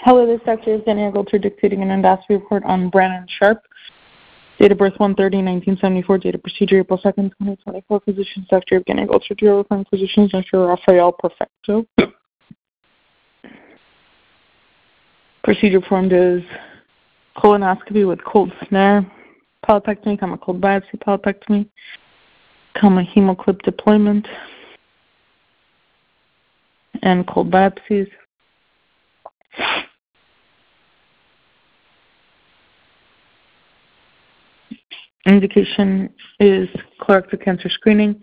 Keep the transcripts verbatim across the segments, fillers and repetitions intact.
Hello, this doctor is Danielle Goulter dictating an endoscopy report on Brandon Sharp. Date of birth one thirty nineteen seventy-four. Date of procedure April second, twenty twenty-four. Physicians Doctor Evgeny Goulter. Dual referring physicians Doctor Rafael Perfecto. Procedure performed is colonoscopy with cold snare, polypectomy, comma cold biopsy, polypectomy, comma hemoclip deployment, and cold biopsies. Indication is colorectal cancer screening.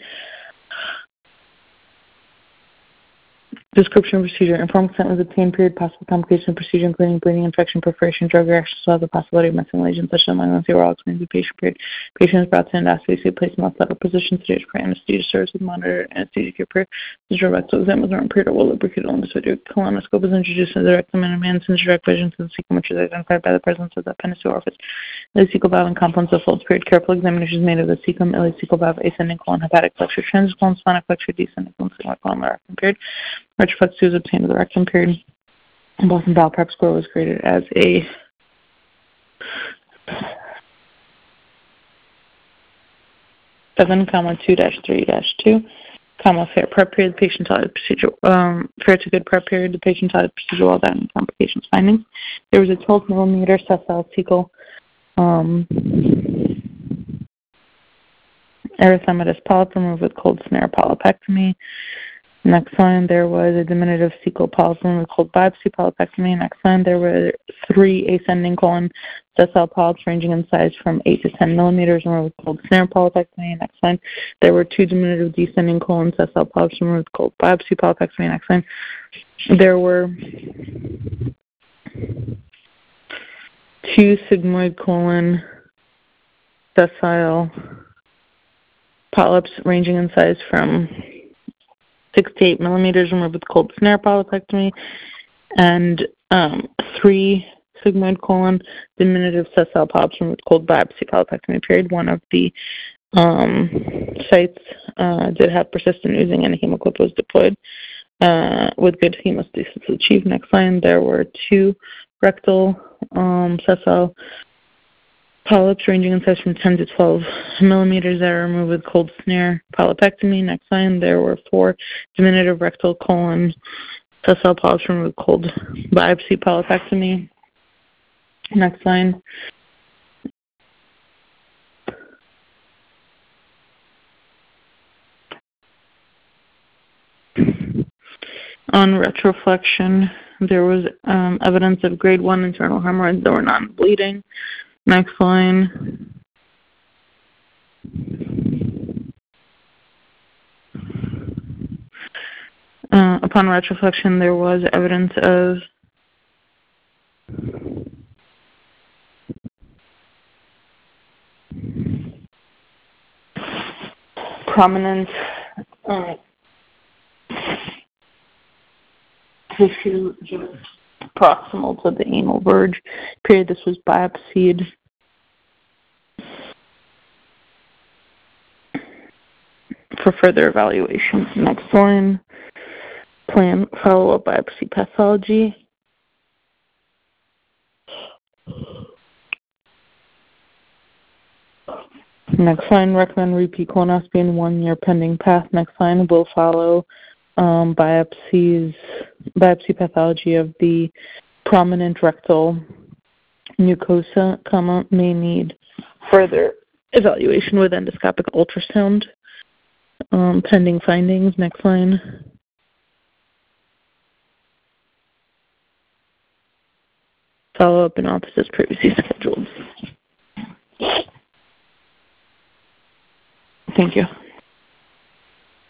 Description of procedure. Informed consent was obtained. Period. Possible complication of procedure, including bleeding, infection, perforation, drug reaction, as well as the possibility of missing lesions such as malignancy or all explains the patient. Period. Patient is brought to endoscopy, so placed in left lateral position. Sedation for anesthesia service with monitor anesthesia care. Period. The rectal exam was not period or will lubricate on the surgery. Colonoscope is introduced into the rectum and a man's direct vision to the cecum, which is identified by the presence of the appendiceal orifice. Ileocecal valve and components of folds. Period. Careful examination is made of the cecum, ileocecal valve, ascending colon, hepatic flexure, transverse colon, splenic flexure, descending colon, sigmoid colon, rectum. Period. Retroflex was obtained of the rectum. Period. Boston bowel prep score was graded as a seven, comma two dash three dash two, comma fair prep period. The patient tolerated procedure um, fair to good prep period. The patient tolerated procedure well done. Complications findings. There was a twelve millimeter sessile cecal um, erythematous polyp removed with cold snare polypectomy. Next line, there was a diminutive cecal polyp with cold biopsy polypectomy. Next line, there were three ascending colon sessile polyps ranging in size from eight to ten millimeters removed with cold snare polypectomy. Next line, there were two diminutive descending colon sessile polyps removed with cold biopsy polypectomy. Next line, there were two sigmoid colon sessile polyps ranging in size from six to eight millimeters removed with cold snare polypectomy, and um, three sigmoid colon diminutive sessile polyps removed with cold biopsy polypectomy. Period. One of the um, sites uh, did have persistent oozing, and a hemoclip was deployed uh, with good hemostasis achieved. Next line, there were two rectal um, sessile polyps ranging in size from ten to twelve millimeters that are removed with cold snare polypectomy. Next line, there were four diminutive rectal colon sessile polyps removed with cold biopsy polypectomy. Next line, on retroflexion, there was um, evidence of grade one internal hemorrhoids that were non-bleeding. Next line. Uh, upon retroflexion, there was evidence of prominent uh, tissue just proximal to the anal verge. Period. This was biopsied. For further evaluation. Next line, plan follow-up biopsy pathology. Next line, recommend repeat colonoscopy in one year pending path. Next line, will follow um, biopsies, biopsy pathology of the prominent rectal mucosa, comma, may need further evaluation with endoscopic ultrasound. Um, pending findings. Next line. Follow up in offices previously scheduled. Thank you.